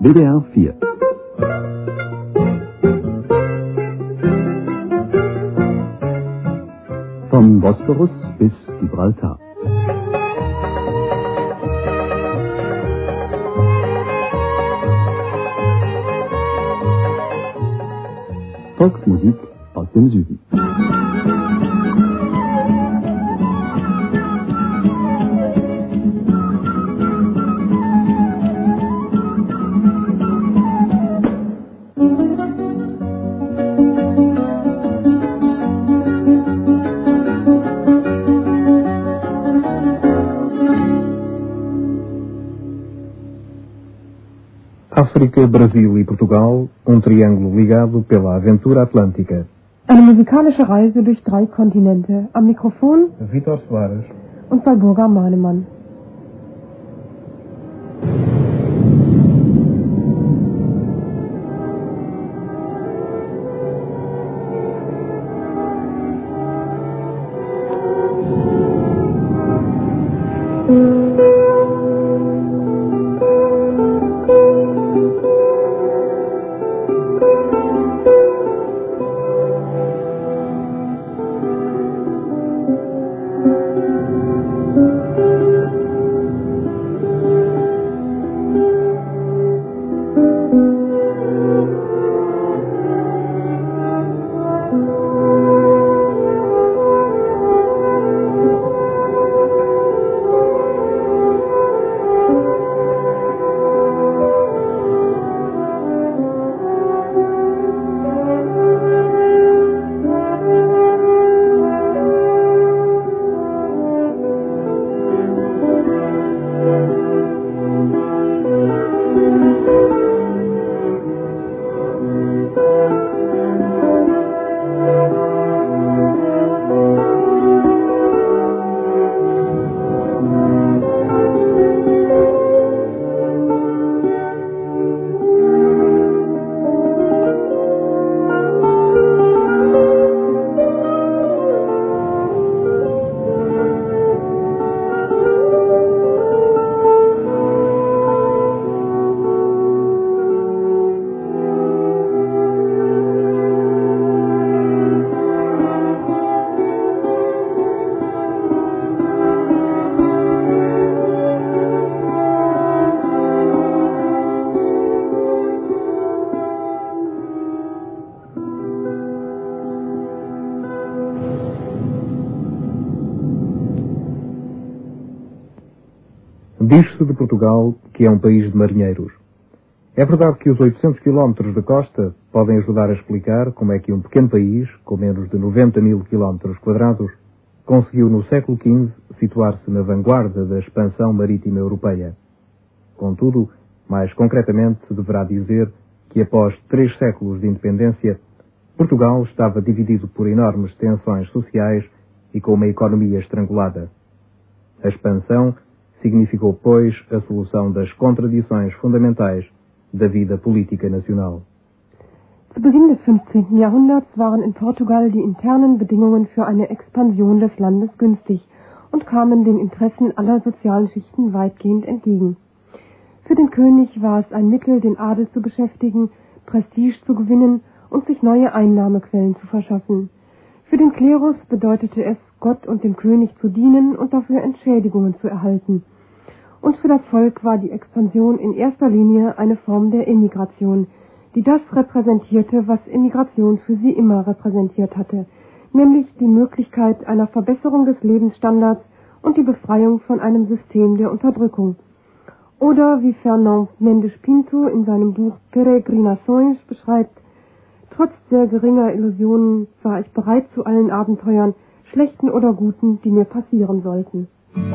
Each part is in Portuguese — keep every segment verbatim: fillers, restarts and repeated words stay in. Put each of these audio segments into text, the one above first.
W D R vier. Vom Bosporus bis Gibraltar. Volksmusik aus dem Süden. África, Brasil e Portugal, um triângulo ligado pela aventura atlântica. Eine musikalische Reise durch drei Kontinente. Am Mikrofon Vitor Soares und Walburga Mahnemann. Diz-se de Portugal que é um país de marinheiros. É verdade que os oitocentos quilómetros de costa podem ajudar a explicar como é que um pequeno país, com menos de noventa mil quilómetros quadrados, conseguiu no século quinze situar-se na vanguarda da expansão marítima europeia. Contudo, mais concretamente se deverá dizer que após três séculos de independência, Portugal estava dividido por enormes tensões sociais e com uma economia estrangulada. A expansão significou, pois, a solução das contradições fundamentais da vida política nacional. Zu Beginn des fünfzehnten Jahrhunderts waren in Portugal die internen Bedingungen für eine Expansion des Landes günstig und kamen den Interessen aller sozialen Schichten weitgehend entgegen. Für den König war es ein Mittel, den Adel zu beschäftigen, Prestige zu gewinnen und sich neue Einnahmequellen zu verschaffen. Für den Klerus bedeutete es, Gott und dem König zu dienen und dafür Entschädigungen zu erhalten. Und für das Volk war die Expansion in erster Linie eine Form der Emigration, die das repräsentierte, was Emigration für sie immer repräsentiert hatte, nämlich die Möglichkeit einer Verbesserung des Lebensstandards und die Befreiung von einem System der Unterdrückung. Oder wie Fernand Mendes Pinto in seinem Buch Peregrinações beschreibt: Trotz sehr geringer Illusionen war ich bereit zu allen Abenteuern, schlechten oder guten, die mir passieren sollten.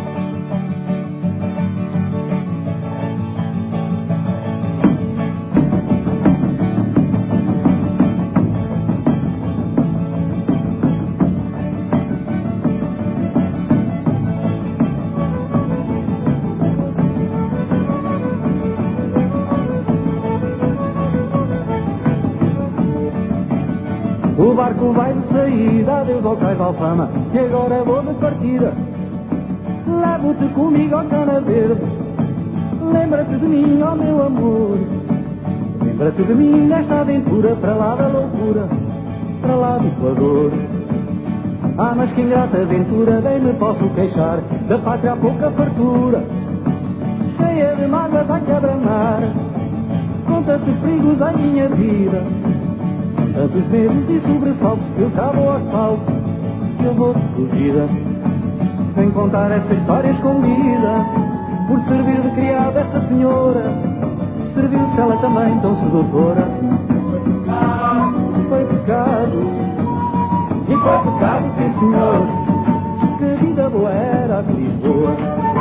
O barco vai de saída, adeus ao cais de Alfama, se agora vou de partida, levo-te comigo ao Cana Verde. Lembra-te de mim, ó meu amor, Para tu de mim nesta aventura, para lá da loucura, para lá do Equador. Ah, mas que ingrata aventura, bem me posso queixar da pátria há pouca fartura, cheia de mágoas a quebra-mar, com tantos perigos à minha vida, com tantos medos e sobressaltos que eu já vou ao salto, que eu vou de fugida, sem contar esta história escondida, por servir de criada esta senhora, serviu-se ela também tão sedutora. Foi pecado, e foi pecado, sim senhor, que vida boa era a de Lisboa.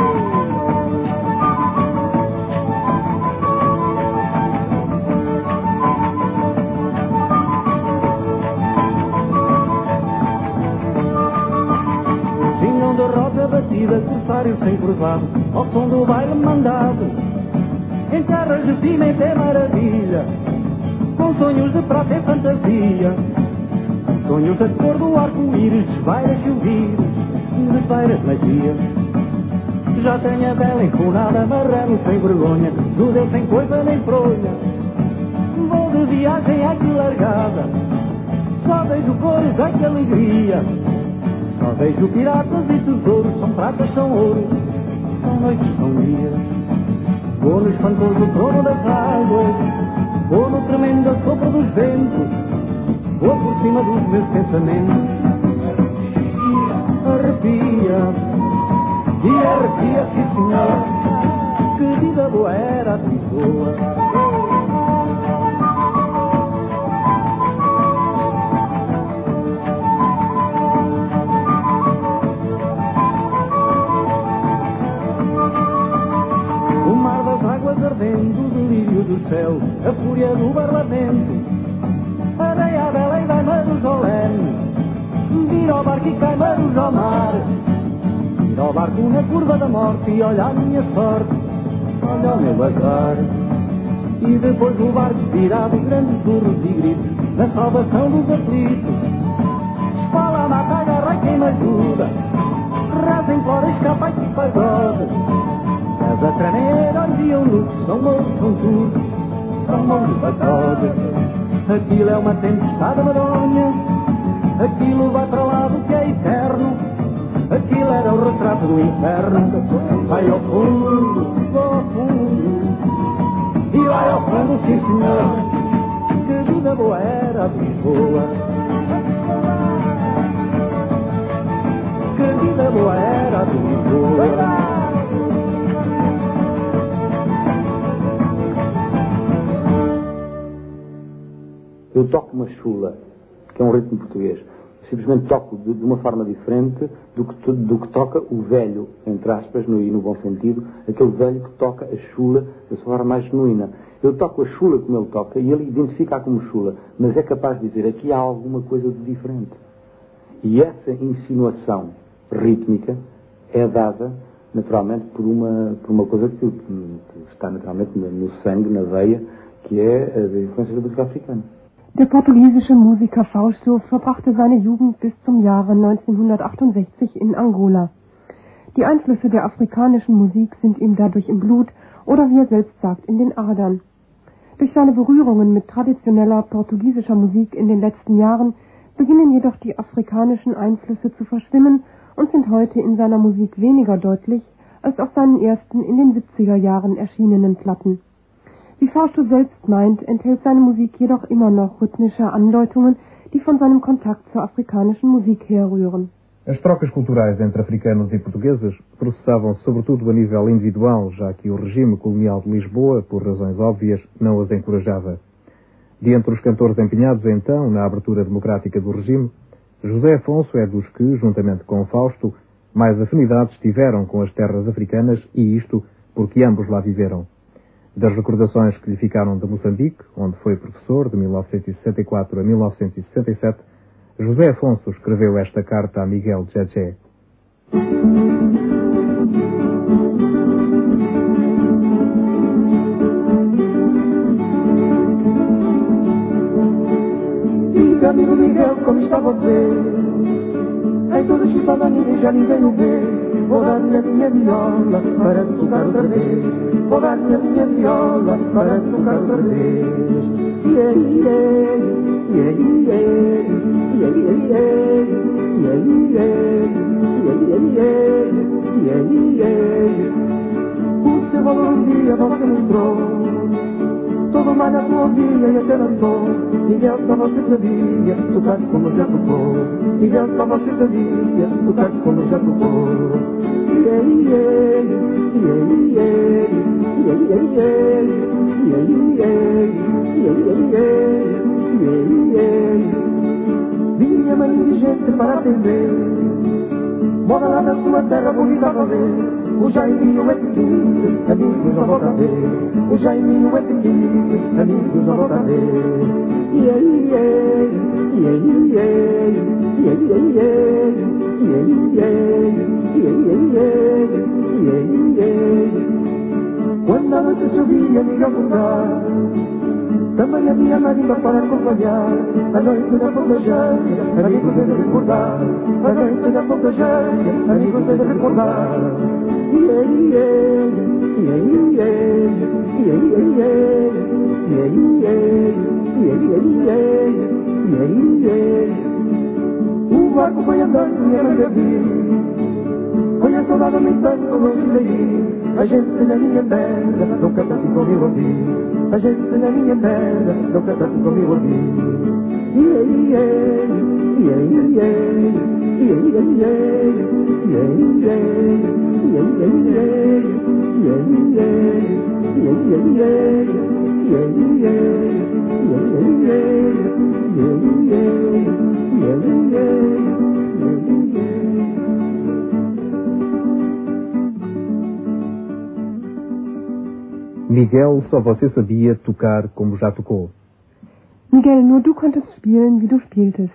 Vinham de roda batida, corsário sem cruzado, ao som do baile mandado, em terras de pimenta é maravilha, com sonhos de prata e fantasia, sonhos da cor do arco-íris, desvairas e ouvires, desvairas magia. Já tenho a bela enfunada, marrelo sem vergonha, judeu sem coisa nem fronha. Vou de viagem, ai que largada, só vejo cores, ai que alegria. Só vejo piratas e tesouros, são pratas, são ouro, são noites, são dias. Vou no espantoso trono das águas, vou no tremendo sopro dos ventos, vou por cima dos meus pensamentos. Arrepia, e arrepia, sim senhor, que vida boa era a de Lisboa. O mar das águas ardendo, o delírio do céu, a fúria do parlamento, areia bela e vai-me ao leme, vira ao barco e cai-me ao mar, vira ao barco na curva da morte e olha a minha sorte, olha o meu azar. E depois do barco virado, grandes urros e gritos, na salvação dos aflitos, espala, mata, agarra quem me ajuda, reza, implora, escapa e que pagode. Mas a tremer, olham luz, são mouros, são tudo, são mouros a toda. Aquilo é uma tempestade medonha, aquilo vai para lá do que é eterno, aquilo era o retrato do inferno. Vai ao fundo, ao fundo, e vai ao fundo, sim senhor, que vida boa era a de Lisboa. Que vida boa era a de Lisboa. Eu toco uma chula, que é um ritmo português. Eu simplesmente toco de, de uma forma diferente do que, do que toca o velho, entre aspas, no, e no bom sentido, aquele velho que toca a chula da sua forma mais genuína. Eu toco a chula como ele toca e ele identifica como chula, mas é capaz de dizer aqui há alguma coisa de diferente. E essa insinuação rítmica é dada naturalmente por uma, por uma coisa que, que está naturalmente no sangue, na veia, que é a influência da música africana. Der portugiesische Musiker Fausto verbrachte seine Jugend bis zum Jahre neunzehnhundertachtundsechzig in Angola. Die Einflüsse der afrikanischen Musik sind ihm dadurch im Blut oder, wie er selbst sagt, in den Adern. Durch seine Berührungen mit traditioneller portugiesischer Musik in den letzten Jahren beginnen jedoch die afrikanischen Einflüsse zu verschwimmen und sind heute in seiner Musik weniger deutlich als auf seinen ersten in den siebziger Jahren erschienenen Platten. Wie Fausto selbst meint, enthält seine Musik jedoch immer noch rhythmische Andeutungen, die von seinem Kontakt zur afrikanischen Musik herrühren. As trocas culturais entre africanos e portugueses processavam-se sobretudo a nível individual, já que o regime colonial de Lisboa, por razões óbvias, não as encorajava. De entre os cantores empenhados então na abertura democrática do regime, José Afonso é dos que, juntamente com Fausto, mais afinidades tiveram com as terras africanas, e isto porque ambos lá viveram. Das recordações que lhe ficaram de Moçambique, onde foi professor de mil novecentos e sessenta e quatro a mil novecentos e sessenta e sete, José Afonso escreveu esta carta a Miguel Djadjé. Diga, amigo Miguel, como está você? Em toda a cidade ninguém já ninguém o vê. Vou dar-lhe a minha viola para tocar outra vez. vou dar-lhe a minha viola para tocar outra vez. Yeah, yeah, yeah, yeah, yeah, yeah, yeah, yeah, yeah, yeah. O seu valor um dia você mostrou, todo mais na sua via e até dançou. Miguel, só você sabia tocar como já tocou. Miguel, só você sabia tocar como já tocou. Yeah, yeah, yeah, yeah, yeah, yeah, yeah, yeah, yeah, yeah, yeah. Vinha mãe indigente para atender, mora lá da sua terra bonita a ver. O Jaiminho é pequeno, amigos não volta a ver. O Jaiminho é pequeno, amigos não volta a ver. Yeah, yeah, yeah, yeah, yeah, yeah, yeah, yeah, yeah, yeah. Quando a noite chovia, Miguel tocar, também havia marimba para acompanhar. A noite da Pontajeira, amigos é de recordar. A noite da Pontajeira, amigos é de recordar. Yeah, yeah, yeah, yeah, yeah, yeah, yeah, yeah, yeah, yeah, yeah. O barco foi andando e a manga viu, foi a saudade aumentando longe daí. A gente na minha terra não canta assim como eu ouvi. A gente na minha terra não canta assim como eu ouvi. Yeah, yeah, yeah, yeah, yeah, yeah, yeah, Miguel, só você sabia tocar como já tocou. Miguel, nur du konntest spielen, wie du spieltest.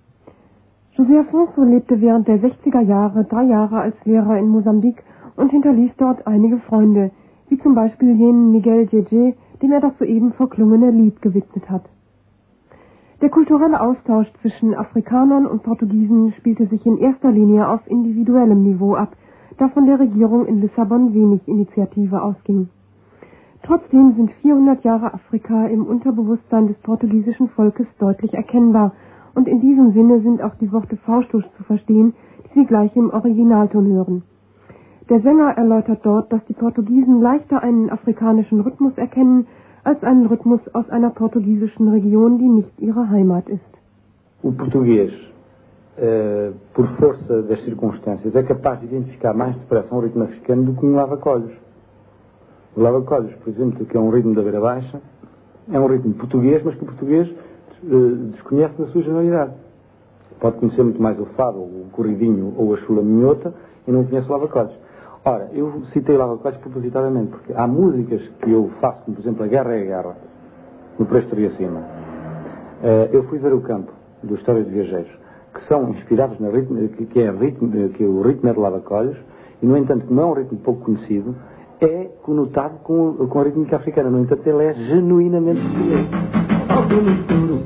José Afonso lebte während der sechziger Jahre drei Jahre als Lehrer in Mosambik und hinterließ dort einige Freunde, wie zum Beispiel jenen Miguel Jeje, dem er das soeben verklungene Lied gewidmet hat. Der kulturelle Austausch zwischen Afrikanern und Portugiesen spielte sich in erster Linie auf individuellem Niveau ab, da von der Regierung in Lissabon wenig Initiative ausging. Trotzdem sind vierhundert Jahre Afrika im Unterbewusstsein des portugiesischen Volkes deutlich erkennbar, und in diesem Sinne sind auch die Worte Faustus zu verstehen, die Sie gleich im Originalton hören. Der Sänger erläutert dort, dass die Portugiesen leichter einen afrikanischen Rhythmus erkennen, als einen Rhythmus aus einer portugiesischen Region, die nicht ihre Heimat ist. O português, uh, por força das circunstâncias, é capaz de identificar mais depressa um ritmo africano do que um lava-colhos. O lava-colhos, por exemplo, que é um ritmo da beira baixa, é um ritmo português, mas que o português uh, desconhece na sua generalidade. Pode conhecer muito mais o fado, o corridinho ou a chula minhota e não conhece o lava-colhos. Ora, eu citei o lava-colhos propositadamente, porque há músicas que eu faço, como por exemplo a Guerra é a Guerra, no Presto e acima. Uh, eu fui ver o campo dos Histórias de Viajeiros, que são inspirados na ritmo, que, que, é ritmo, que o ritmo é de lava-colhos, e no entanto, como é um ritmo pouco conhecido, é conotado com, com a rítmica africana. No entanto, ele é genuinamente português. Salto no escuro,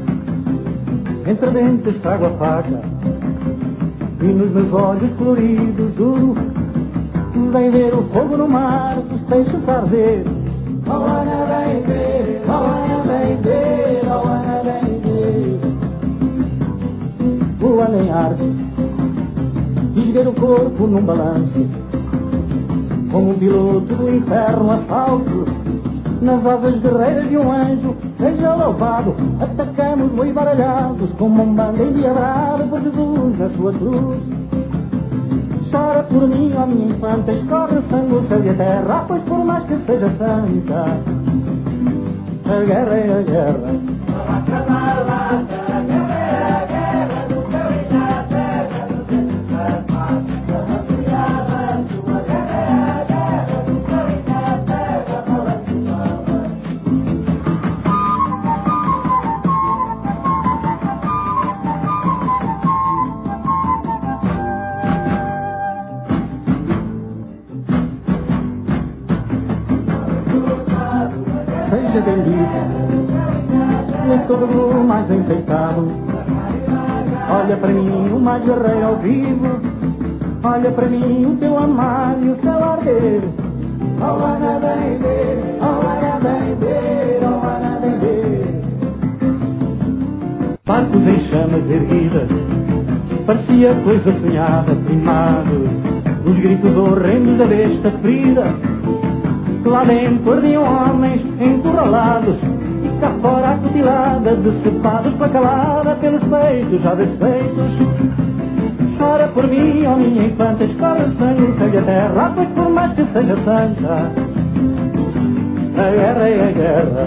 entre dentes trago a faca, e nos meus olhos coloridos juro, vem ver o fogo no mar, os peixes a arder. Oh, Ana, vem ver, oh, Ana, vem ver, oh, Ana, vem ver. O ano em arte, esgueira o corpo num balanço, como um piloto do inferno asfalto, nas asas guerreiras de um anjo, seja louvado. Atacamos boi baralhados, como um bando endiabrado por Jesus na sua cruz. Chora por mim, ó minha infanta, escorre o sangue, o céu e a terra, pois por mais que seja santa, a guerra é a guerra. Nem todo o mais enfeitado, olha para mim o mais guerreiro ao vivo, olha para mim o teu amar e o céu arder. oh Ana bem ver, oh Ana bem ver, oh Ana bem ver. Barcos em chamas erguidas, parecia coisa sonhada, primados dos gritos horrendos da besta ferida. Lá dentro ardiam homens encurralados e cá fora acutilada, decepados para calada pelos peitos já desfeitos. Chora por mim, ó minha infanta, escorre sangue, segue a terra, pois por mais que seja santa, a guerra é a guerra.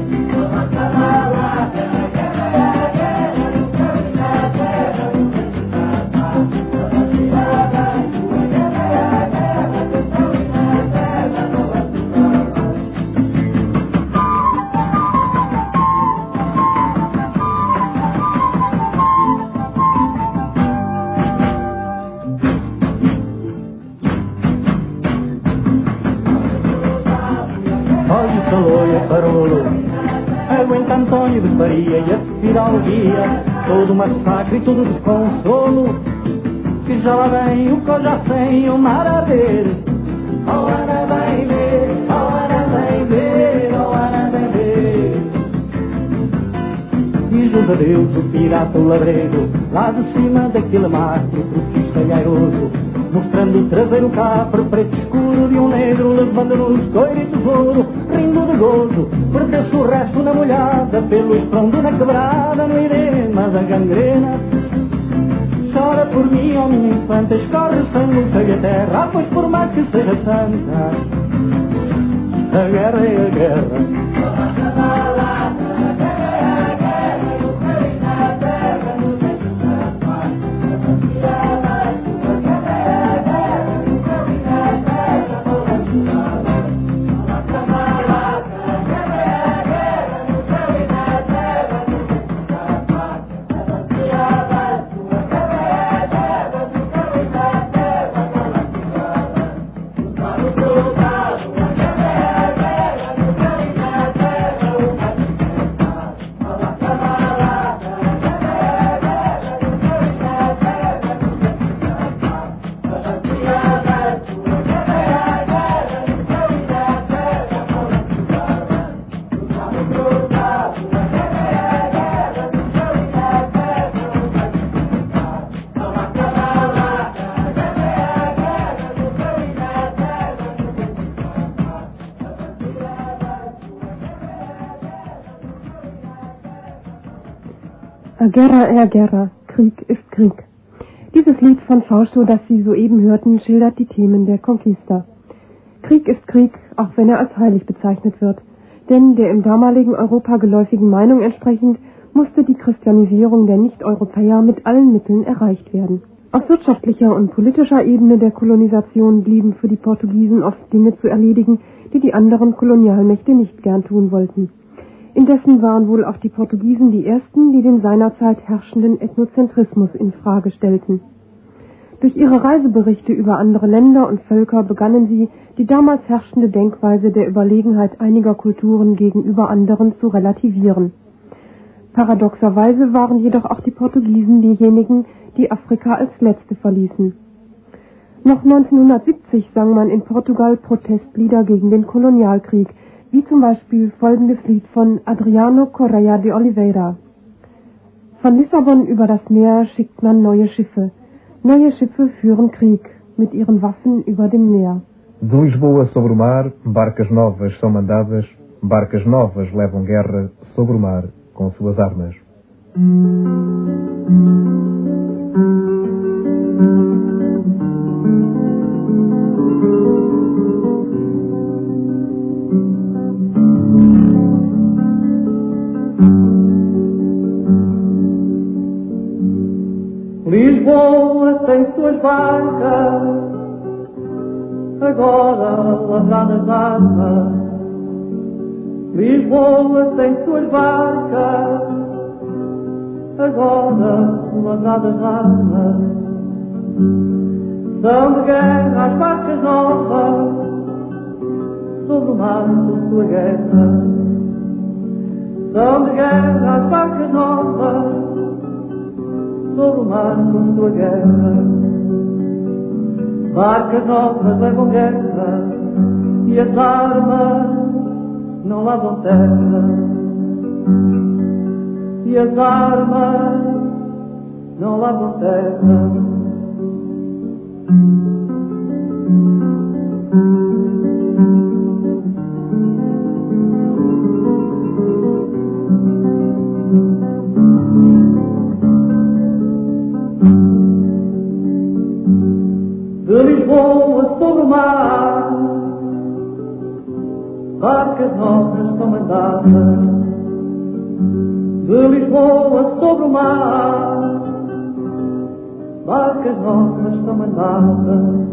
Aguenta Antônio de Faria e a fidalguia, todo o massacre e todo o desconsolo, que já lá vem o que já sem o mar a ver. Oh Ana vem ver, oh Ana vem ver, oh Ana vem ver. Diz-nos adeus o pirata o labrego, lá de cima daquele mastro trocista e airoso, mostrando o traseiro capro preto escuro de um negro, levando-nos coiro e tesouro, rindo de gozo. Perdeu-se o resto na molhada, pelo estrondo na quebrada, no edema da gangrena. Chora por mim, ó minha infanta, escorre sangue, segue a terra, pois por mais que seja santa, a guerra é a guerra. Guerra er Guerra, Krieg ist Krieg. Dieses Lied von Fausto, das Sie soeben hörten, schildert die Themen der Conquista. Krieg ist Krieg, auch wenn er als heilig bezeichnet wird. Denn der im damaligen Europa geläufigen Meinung entsprechend musste die Christianisierung der Nicht-Europäer mit allen Mitteln erreicht werden. Auf wirtschaftlicher und politischer Ebene der Kolonisation blieben für die Portugiesen oft Dinge zu erledigen, die die anderen Kolonialmächte nicht gern tun wollten. Indessen waren wohl auch die Portugiesen die ersten, die den seinerzeit herrschenden Ethnozentrismus in Frage stellten. Durch ihre Reiseberichte über andere Länder und Völker begannen sie, die damals herrschende Denkweise der Überlegenheit einiger Kulturen gegenüber anderen zu relativieren. Paradoxerweise waren jedoch auch die Portugiesen diejenigen, die Afrika als Letzte verließen. Noch neunzehnhundertsiebzig sang man in Portugal Protestlieder gegen den Kolonialkrieg, wie zum Beispiel folgendes Lied von Adriano Correia de Oliveira. Von Lissabon über das Meer schickt man neue Schiffe. Neue Schiffe führen Krieg, mit ihren Waffen über dem Meer. De Lisboa sobre o mar, barcas novas são mandadas, barcas novas levam guerra sobre o mar com suas armas. Lisboa tem suas barcas, agora lavradas de armas. Lisboa tem suas barcas, agora lavradas de armas. São de guerra as barcas novas, sobre o mar com sua guerra. São de guerra as barcas novas, sobre o mar com sua guerra. Barcas novas levam guerra e as armas não lavam terra, e as armas não lavam terra. De Lisboa sobre o mar, barcas novas estão mandadas. De Lisboa sobre o mar, barcas novas estão mandadas.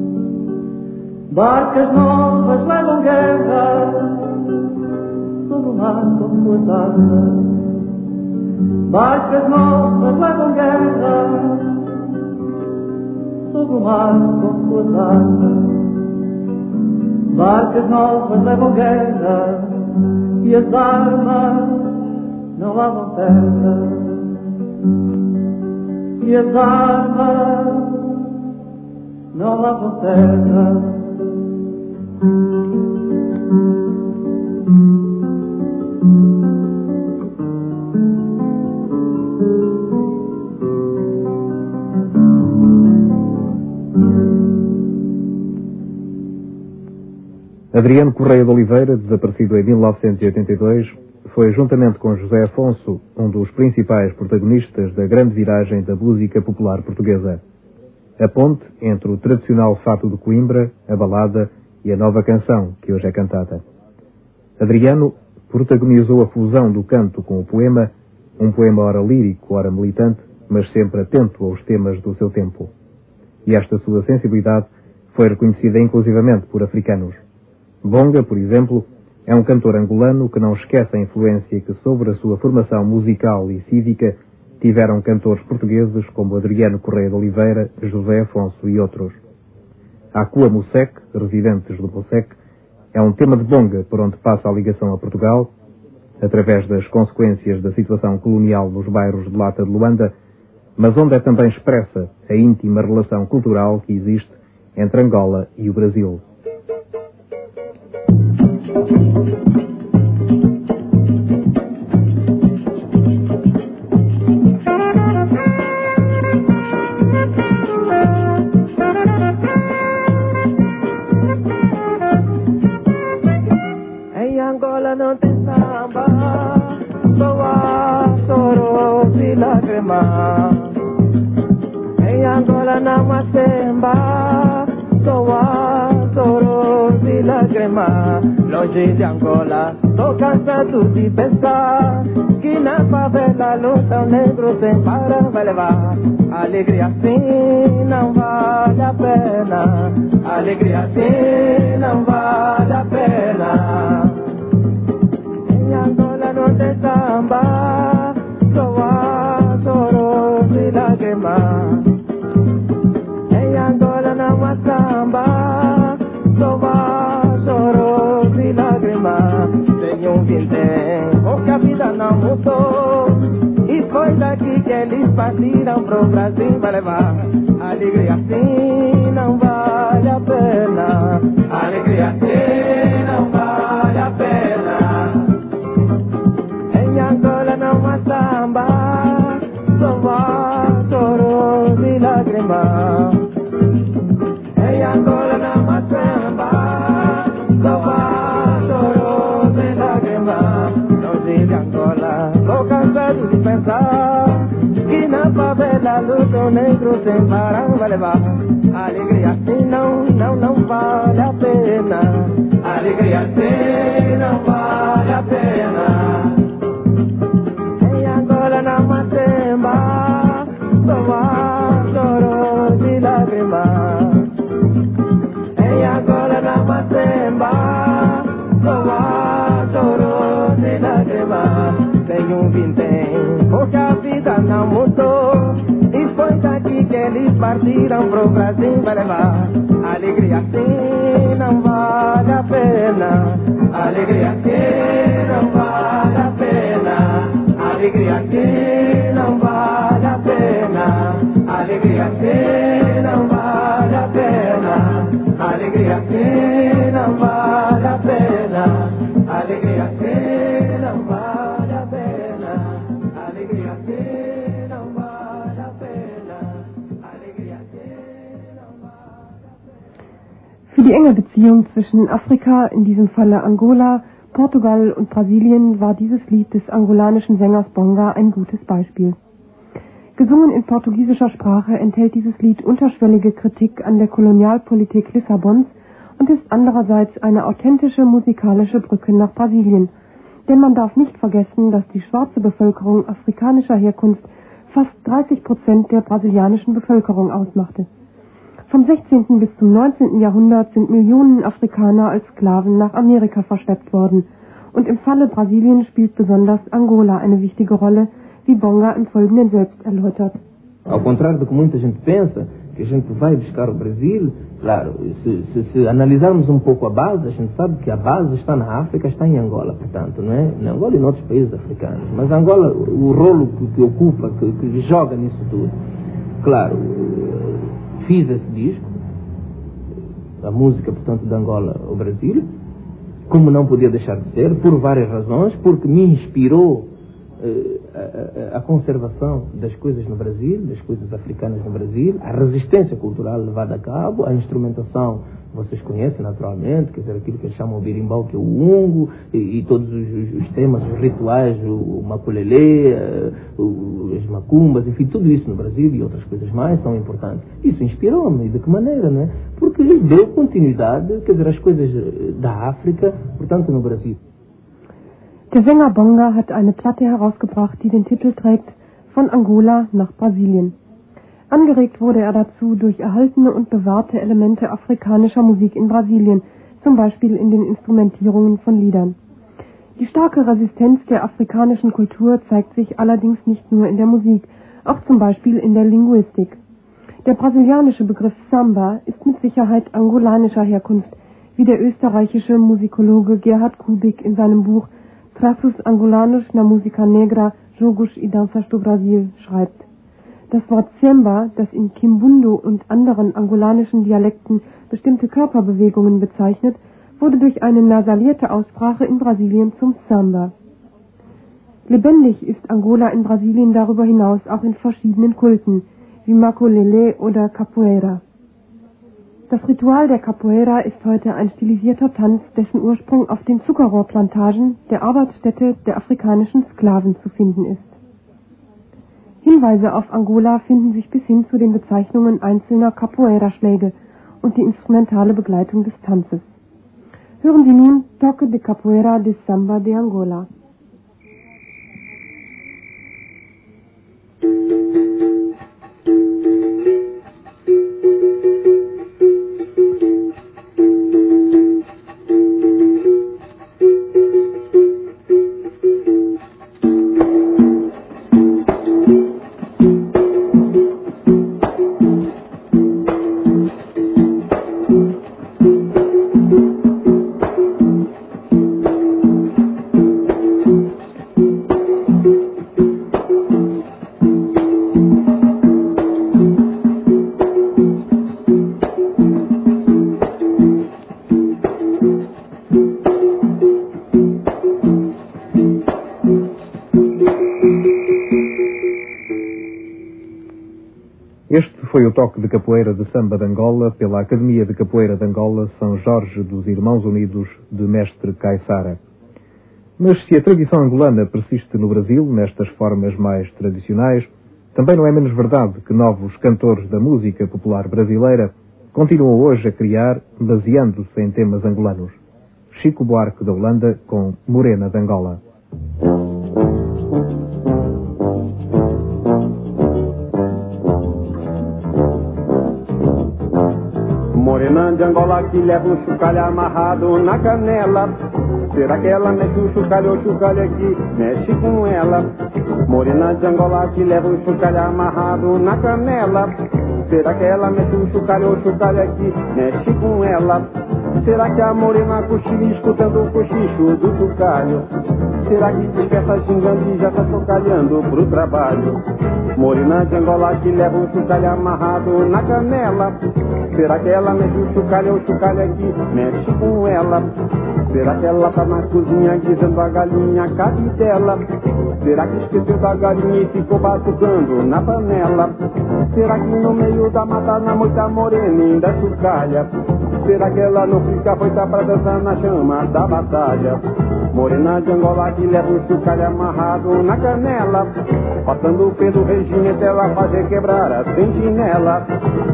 Barcas novas levam guerra sobre o mar com suas armas. Barcas novas levam guerra sobre o mar com suas armas. Barcas novas levam guerra e as armas não lavam terra. E as armas não lavam terra. Adriano Correia de Oliveira, desaparecido em mil novecentos e oitenta e dois, foi, juntamente com José Afonso, um dos principais protagonistas da grande viragem da música popular portuguesa. A ponte entre o tradicional fato de Coimbra, a balada e a nova canção, que hoje é cantada. Adriano protagonizou a fusão do canto com o poema, um poema ora lírico, ora militante, mas sempre atento aos temas do seu tempo. E esta sua sensibilidade foi reconhecida inclusivamente por africanos. Bonga, por exemplo, é um cantor angolano que não esquece a influência que sobre a sua formação musical e cívica tiveram cantores portugueses como Adriano Correia de Oliveira, José Afonso e outros. A Cua Musek, residentes do Musek, é um tema de Bonga por onde passa a ligação a Portugal, através das consequências da situação colonial nos bairros de Lata de Luanda, mas onde é também expressa a íntima relação cultural que existe entre Angola e o Brasil. Em Angola não tem samba, só há choro e lágrima. Em Angola não há samba, só há choro e lágrima. Longe de Angola, tô cansado de pensar que na favela luta o negro sem parar vai levar. Alegria assim não vale a pena, alegria assim não vale a pena. Em Angola não tem samba, só há choro e lágrima. Em Angola não há samba, só há choro e lágrima. Sem um vintém, porque a vida não mudou. E foi daqui que eles partiram pro Brasil vai levar. Alegria assim não vale a pena, alegria assim não vale a pena. Em Angola não há samba, só há choro e lágrima. Em Angola não há samba, só há choro e lágrima. Longe de Angola, tô cansado de pensar que na favela luta o negro sem parar vai levar. Alegria assim não, não, não vale a pena, alegria assim não vale a pena. Em Angola não há samba, só há choro e lágrima. Em Angola não há samba, só há choro e lágrima. Tem um vintém, porque a vida não mudou. E foi daqui que eles partiram pro Brasil vai levar. Alegria assim não vale a pena, alegria assim não vale a pena, alegria assim não vale a pena, alegria assim não vale a pena, alegria assim não vale. Alegria ser não vale a pena. Alegria ser não vale a pena. Alegria ser não vale a pena. Für die enge Beziehung zwischen Afrika, in diesem Falle Angola, Portugal und Brasilien war dieses Lied des angolanischen Sängers Bonga ein gutes Beispiel. Gesungen in portugiesischer Sprache enthält dieses Lied unterschwellige Kritik an der Kolonialpolitik Lissabons und ist andererseits eine authentische musikalische Brücke nach Brasilien. Denn man darf nicht vergessen, dass die schwarze Bevölkerung afrikanischer Herkunft fast dreißig Prozent der brasilianischen Bevölkerung ausmachte. Vom sechzehnten bis zum neunzehnten Jahrhundert sind Millionen Afrikaner als Sklaven nach Amerika verschleppt worden. Und im Falle Brasilien spielt besonders Angola eine wichtige Rolle, wie Bonga im Folgenden selbst erläutert. Ao contrário do que muita gente pensa, que a gente vai buscar o Brasil, claro, se, se, se analisarmos um pouco a base, a gente sabe que a base está na África, está em Angola, portanto, não é? Em Angola e em outros países africanos. Mas Angola, o rolo que, que ocupa, que, que joga nisso tudo, claro, fiz esse disco, a música, portanto, de Angola ao Brasil, como não podia deixar de ser, por várias razões, porque me inspirou A, a, a conservação das coisas no Brasil, das coisas africanas no Brasil, a resistência cultural levada a cabo, a instrumentação, vocês conhecem naturalmente, quer dizer, aquilo que eles chamam o birimbau, que é o ungo, e, e todos os, os temas, os rituais, o, o maculelê, o, as macumbas, enfim, tudo isso no Brasil e outras coisas mais são importantes. Isso inspirou-me, de que maneira, não é? Porque deu continuidade, quer dizer, as coisas da África, portanto, no Brasil. Der Sänger Bonga hat eine Platte herausgebracht, die den Titel trägt Von Angola nach Brasilien. Angeregt wurde er dazu durch erhaltene und bewahrte Elemente afrikanischer Musik in Brasilien, zum Beispiel in den Instrumentierungen von Liedern. Die starke Resistenz der afrikanischen Kultur zeigt sich allerdings nicht nur in der Musik, auch zum Beispiel in der Linguistik. Der brasilianische Begriff Samba ist mit Sicherheit angolanischer Herkunft, wie der österreichische Musikologe Gerhard Kubik in seinem Buch Traços Angolanos na Música Negra, Jogos e Danças do Brasil schreibt. Das Wort Samba, das in Kimbundo und anderen angolanischen Dialekten bestimmte Körperbewegungen bezeichnet, wurde durch eine nasalierte Aussprache in Brasilien zum Samba. Lebendig ist Angola in Brasilien darüber hinaus auch in verschiedenen Kulten, wie Maculelê oder Capoeira. Das Ritual der Capoeira ist heute ein stilisierter Tanz, dessen Ursprung auf den Zuckerrohrplantagen, der Arbeitsstätte der afrikanischen Sklaven, zu finden ist. Hinweise auf Angola finden sich bis hin zu den Bezeichnungen einzelner Capoeira-Schläge und die instrumentale Begleitung des Tanzes. Hören Sie nun Toque de Capoeira de Samba de Angola. Este foi o toque de capoeira de samba de Angola pela Academia de Capoeira de Angola São Jorge dos Irmãos Unidos de Mestre Caissara. Mas se a tradição angolana persiste no Brasil, nestas formas mais tradicionais, também não é menos verdade que novos cantores da música popular brasileira continuam hoje a criar, baseando-se em temas angolanos. Chico Buarque da Holanda com Morena de Angola. Morena de Angola que leva um chocalho amarrado na canela. Será que ela mexe o chocalho ou o chocalho aqui mexe com ela? Morena de Angola que leva um chocalho amarrado na canela. Será que ela mexe o chocalho ou o chocalho aqui mexe com ela? Será que a morena cochila escutando o cochicho do chocalho? Será que desperta xingando e já tá chocalhando pro trabalho? Morena de Angola que leva um chocalho amarrado na canela. Será que ela mexe o chocalho ou o chocalho aqui mexe com ela? Será que ela tá na cozinha guisando a galinha cabidela? Será que esqueceu da galinha e ficou batucando na panela? Será que no meio da mata na moita morena ainda chocalha? Será que ela não fica feita pra dançar na chama da batalha? Morena de Angola que leva o chocalho amarrado na canela, passando pelo regimento ela fazer quebrar a sentinela.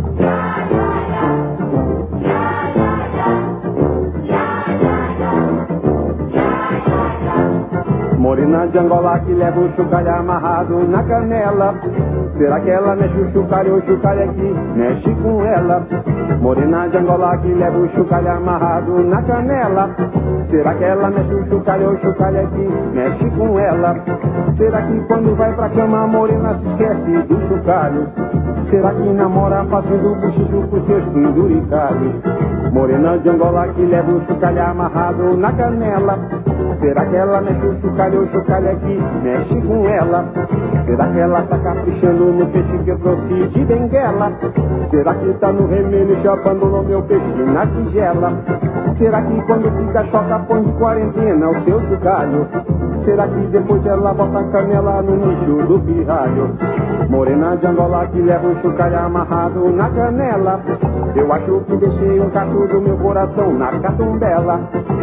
Morena de Angola que leva o chocalho amarrado na canela. Será que ela mexe o chocalho ou o chocalho aqui mexe com ela? Morena de Angola que leva o chocalho amarrado na canela. Será que ela mexe o chocalho ou o chocalho aqui mexe com ela? Será que quando vai pra cama a morena se esquece do chocalho? Será que namora fazendo buchicho com seus penduricalhos? Morena de Angola que leva o chocalho amarrado na canela. Será que ela mexe o chocalho ou o chocalho aqui mexe com ela? Será que ela tá caprichando no peixe que eu trouxe de Benguela? Será que tá no remelho chapando no meu peixe na tigela? Será que quando fica choca põe de quarentena o seu chocalho? Será que depois ela bota a canela no nicho do pirralho? Morena de Angola que leva o chocalho amarrado na canela. Eu acho que deixei um cacho do meu coração na catumbela.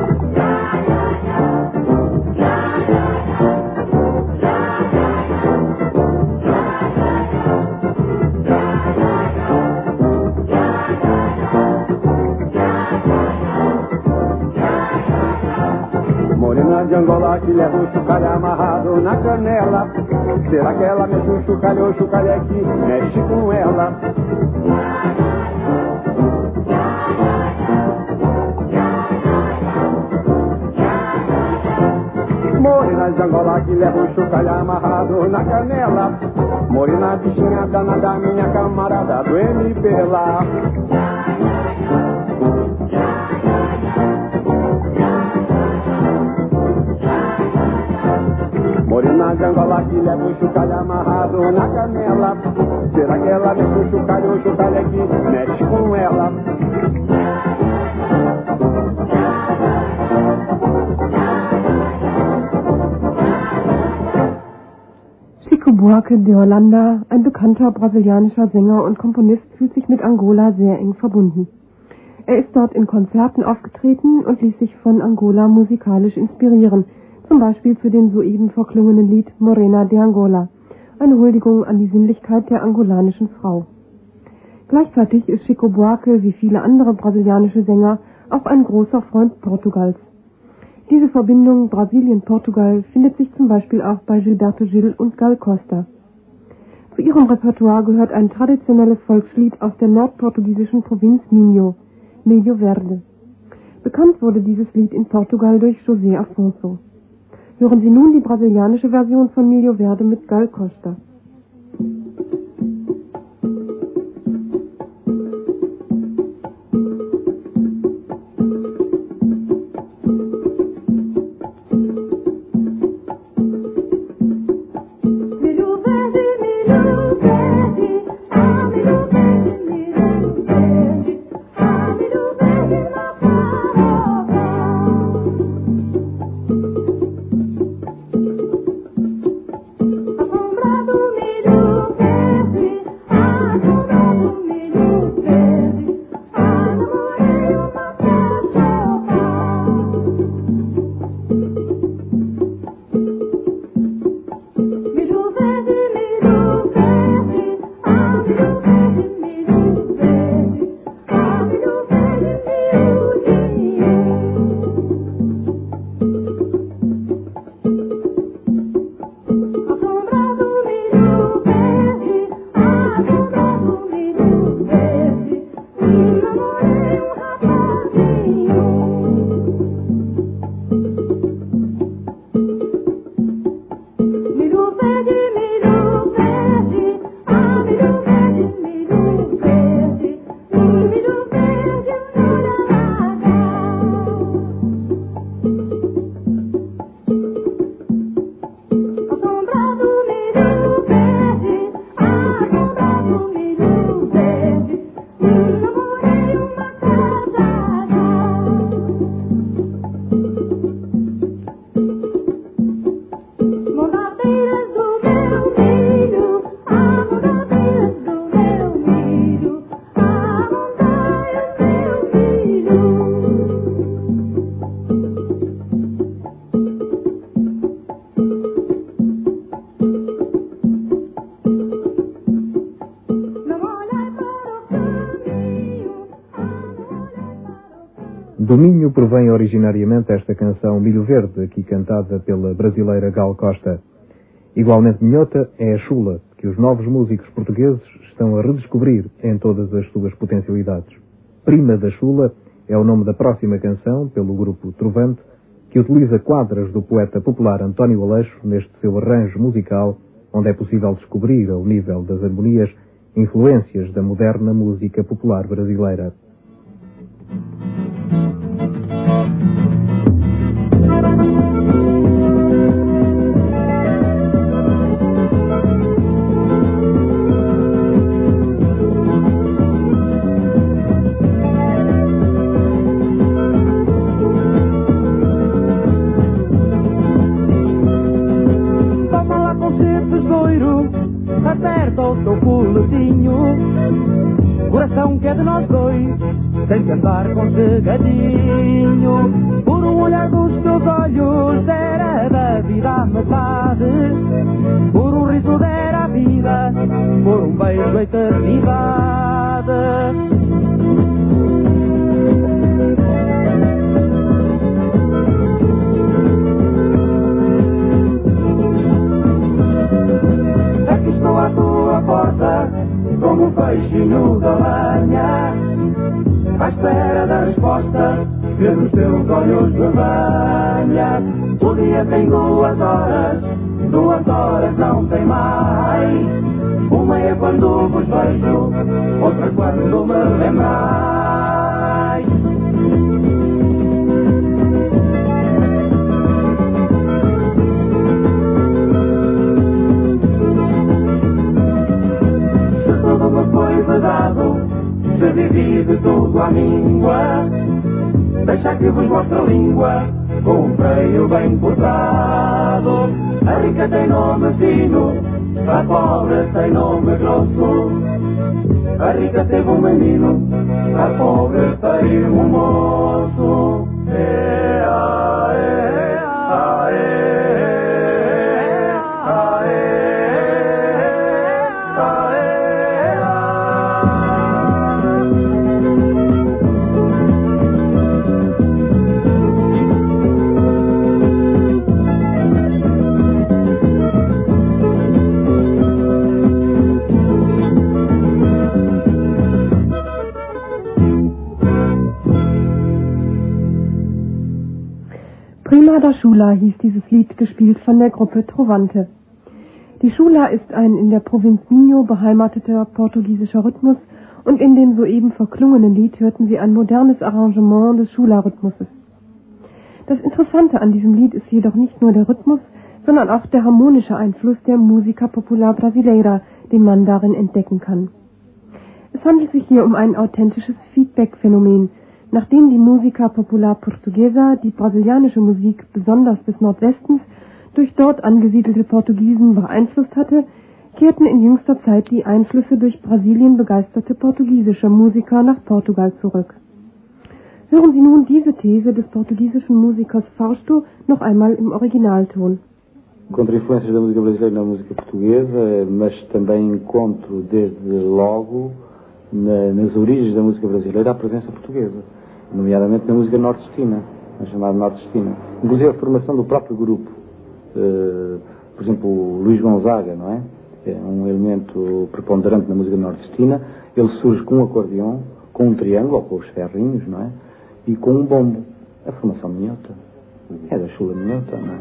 Morena de Angola que leva o chocalho amarrado na canela. Será que ela mexe o chocalho ou o chocalho aqui mexe com ela? Morena de Angola que leva o chocalho amarrado na canela. Morena bichinha danada, minha camarada do M P lá. Morena de Angola que leva o chocalho amarrado na canela. Será que ela mexe o chocalho ou o chocalho aqui mexe com ela? Chico Buarque de Holanda, ein bekannter brasilianischer Sänger und Komponist, fühlt sich mit Angola sehr eng verbunden. Er ist dort in Konzerten aufgetreten und ließ sich von Angola musikalisch inspirieren, zum Beispiel für den soeben verklungenen Lied Morena de Angola, eine Huldigung an die Sinnlichkeit der angolanischen Frau. Gleichzeitig ist Chico Buarque, wie viele andere brasilianische Sänger, auch ein großer Freund Portugals. Diese Verbindung Brasilien-Portugal findet sich zum Beispiel auch bei Gilberto Gil und Gal Costa. Zu ihrem Repertoire gehört ein traditionelles Volkslied aus der nordportugiesischen Provinz Minho, Milho Verde. Bekannt wurde dieses Lied in Portugal durch José Afonso. Hören Sie nun die brasilianische Version von Milho Verde mit Gal Costa. Assombrado Do Minho provém originariamente esta canção Milho Verde, aqui cantada pela brasileira Gal Costa. Igualmente minhota é a chula, que os novos músicos portugueses estão a redescobrir em todas as suas potencialidades. Prima da Chula é o nome da próxima canção, pelo grupo Trovante, que utiliza quadras do poeta popular António Aleixo neste seu arranjo musical, onde é possível descobrir, ao nível das harmonias, influências da moderna música popular brasileira. Aperta o teu puletinho, coração que é de nós dois, tem que andar conchegadinho. Por um olhar dos teus olhos era da vida a metade, por um riso dera a vida, por um beijo a eternidade. Estou à tua porta, como um peixinho da lenha, à espera da resposta que dos teus olhos me venha. O dia tem duas horas, duas horas não tem mais. Uma é quando vos vejo, outra quando me lembrais. Foi vedado, se divide tudo à míngua, deixa que vos mostre a língua, com um freio bem cortado. A rica tem nome fino, a pobre tem nome grosso. A rica teve um menino, a pobre tem um moço. É, a, é, a, é. Prima da Chula hieß dieses Lied, gespielt von der Gruppe Trovante. Die Chula ist ein in der Provinz Minho beheimateter portugiesischer Rhythmus und in dem soeben verklungenen Lied hörten Sie ein modernes Arrangement des Chula-Rhythmuses. Das Interessante an diesem Lied ist jedoch nicht nur der Rhythmus, sondern auch der harmonische Einfluss der Música Popular Brasileira, den man darin entdecken kann. Es handelt sich hier um ein authentisches Feedback-Phänomen, nachdem die Música Popular Portuguesa die brasilianische Musik besonders des Nordwestens durch dort angesiedelte Portugiesen beeinflusst hatte, kehrten in jüngster Zeit die Einflüsse durch Brasilien begeisterte portugiesische Musiker nach Portugal zurück. Hören Sie nun diese These des portugiesischen Musikers Fausto noch einmal im Originalton. Encontro influências da música brasileira na música portuguesa, mas também encontro desde logo na, nas origens da música brasileira a presença portuguesa, nomeadamente na música nordestina, a chamada nordestina. Inclusive a formação do próprio grupo. Uh, por exemplo, o Luís Gonzaga, não é? É um elemento preponderante na música nordestina. Ele surge com um acordeão, com um triângulo, ou com os ferrinhos, não é? E com um bombo. A formação minhota. É da chula minhota, não é?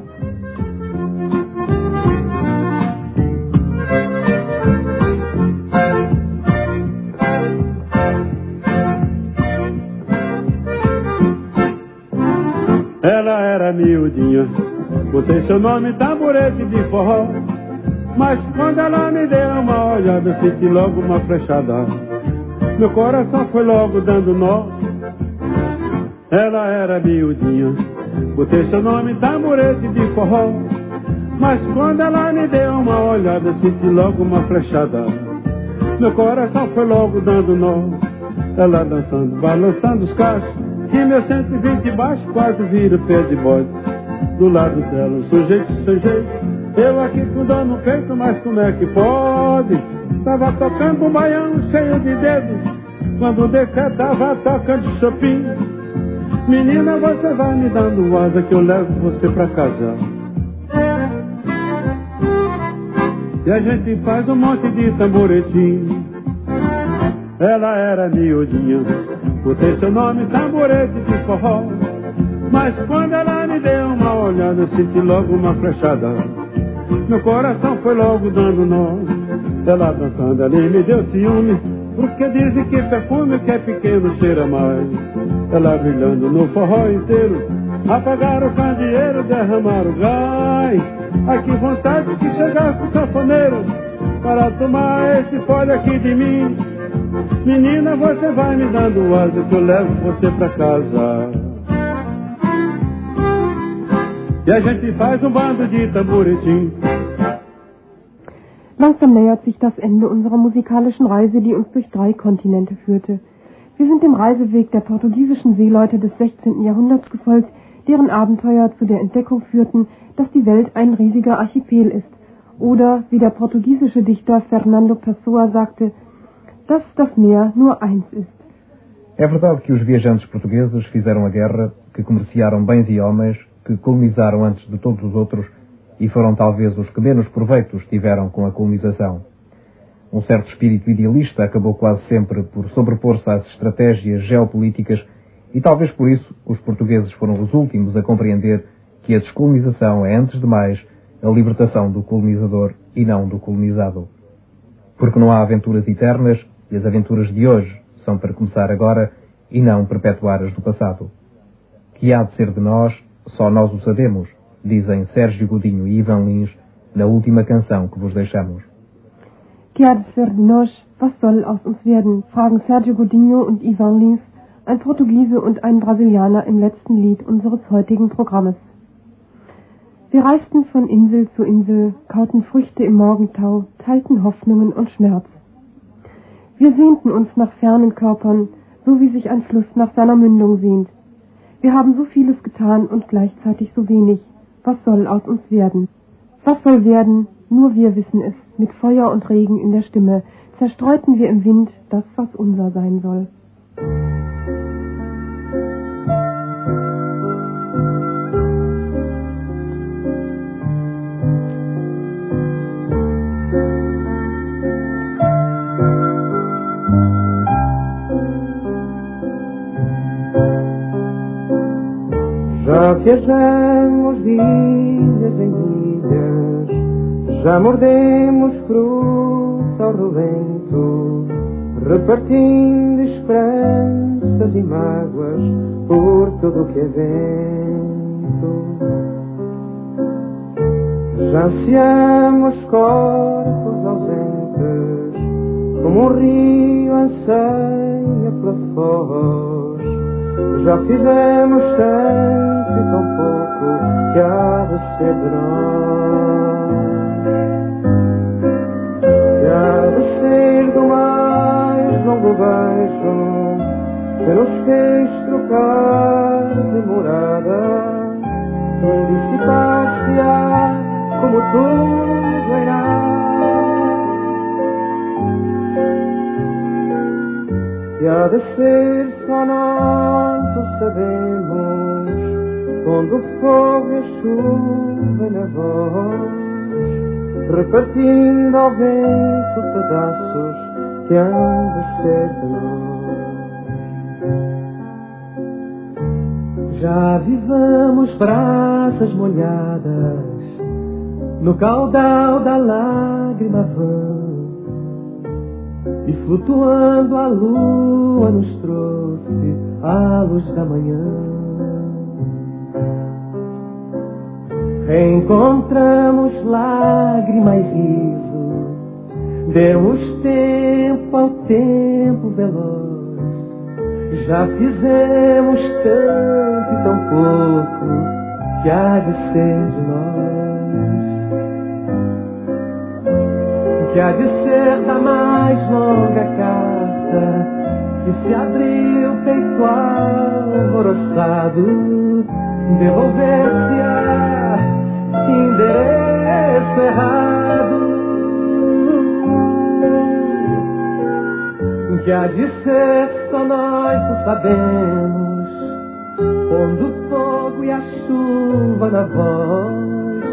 Ela era miudinha, botei seu nome tamborete de forró, mas quando ela me deu uma olhada, senti logo uma flechada. Meu coração foi logo dando nó. Ela era miudinha, botei seu nome tamborete de forró, mas quando ela me deu uma olhada, senti logo uma flechada. Meu coração foi logo dando nó. Ela dançando, balançando os cachos, que meu cento e vinte baixo quase vira pé de bode. Do lado dela, um sujeito sem jeito, eu aqui com dor no peito, mas como é que pode? Tava tocando um baião cheio de dedos, quando o Decé tava tocando Chopin. Menina, você vai me dando asa que eu levo você pra casa. E a gente faz um monte de tamboretim. Ela era miudinha, botei seu nome, tamborete de forró. Mas quando ela me deu uma olhada, eu senti logo uma flechada. Meu coração foi logo dando nó. Ela dançando ali me deu ciúme, porque dizem que perfume que é pequeno cheira mais. Ela brilhando no forró inteiro, apagaram o candeeiro, derramaram o gás. Ai, que vontade que chegasse o sanfoneiro para tomar esse fole aqui de mim. Menina, você vai me dando asa que eu levo você pra casa. E a gente faz um bando de tamboretim. Langsam nähert sich das Ende unserer musikalischen Reise, die uns durch drei Kontinente führte. Wir sind dem Reiseweg der portugiesischen Seeleute des sechzehnten Jahrhunderts gefolgt, deren Abenteuer zu der Entdeckung führten, dass die Welt ein riesiger Archipel ist. Oder, wie der portugiesische Dichter Fernando Pessoa sagte, dass das Meer nur eins ist. É verdade que os viajantes portugueses fizeram a guerra, que comerciaram bens e homens, que colonizaram antes de todos os outros e foram talvez os que menos proveitos tiveram com a colonização. Um certo espírito idealista acabou quase sempre por sobrepor-se às estratégias geopolíticas e talvez por isso os portugueses foram os últimos a compreender que a descolonização é, antes de mais, a libertação do colonizador e não do colonizado. Porque não há aventuras eternas e as aventuras de hoje são para começar agora e não perpetuar as do passado. Que há de ser de nós, só nós o sabemos, dizem Sérgio Godinho e Ivan Lins na última canção que vos deixamos. Que há de ser de nós, was soll aus uns werden? Fragen Sérgio Godinho und Ivan Lins, ein Portugiese und ein Brasilianer im letzten Lied unseres heutigen Programmes. Wir reisten von Insel zu Insel, kauten Früchte im Morgentau, teilten Hoffnungen und Schmerz. Wir sehnten uns nach fernen Körpern, so wie sich ein Fluss nach seiner Mündung sehnt. Wir haben so vieles getan und gleichzeitig so wenig. Was soll aus uns werden? Was soll werden? Nur wir wissen es. Mit Feuer und Regen in der Stimme zerstreuten wir im Wind das, was unser sein soll. Já viajamos de ilhas em ilhas, já mordemos fruta ao relento, repartindo esperanças e mágoas por tudo o que é vento. Já ansiamos corpos ausentes, como um rio anseia pela foz. Já fizemos tanto e tão pouco que há de ser de nós. Que há de ser do mais longo beijo que nos fez trocar de morada. E dissipaste-á como tudo irá. Que há de ser só nós o sabemos, quando o fogo e a chuva na voz, repartindo ao vento pedaços que hão de ser de nós. Já avivamos brasas molhadas no caudal da lágrima vã, e flutuando a lua nos trouxe a luz da manhã. Reencontramos lágrima e riso, demos tempo ao tempo veloz. Já fizemos tanto e tão pouco que há de ser de nós. Que há de ser da mais longa carta que se abriu peito alvoroçado, devolver-se-á endereço errado. Que há de ser só nós o sabemos, pondo o fogo e a chuva na voz,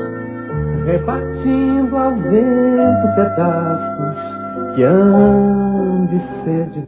repartindo ao vento pedaços que hão de ser de